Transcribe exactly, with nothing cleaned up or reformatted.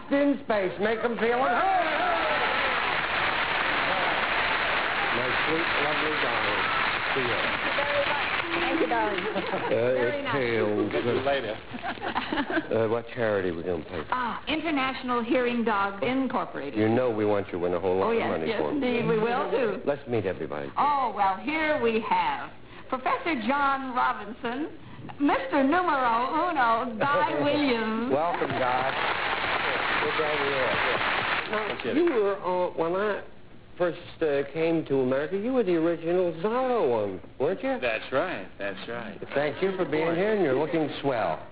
Lost in space. Make them feel at home. My sweet, lovely darling. See you. Thank you, darling. Uh, Very nice. Tails. See you later. Uh, what charity we going to pay for? Ah, International Hearing Dogs Incorporated. You know we want you to win a whole lot Oh, of yes, money yes, for 'em. indeed, we will, too. Let's meet everybody. Oh, well, here we have Professor John Robinson, Mister Numero Uno, Guy Williams. Welcome, Guy. Good to have you here. You were, uh, when I first uh, came to America, you were the original Zorro one, weren't you? That's right. That's right. Thank you for being here, and you're looking swell.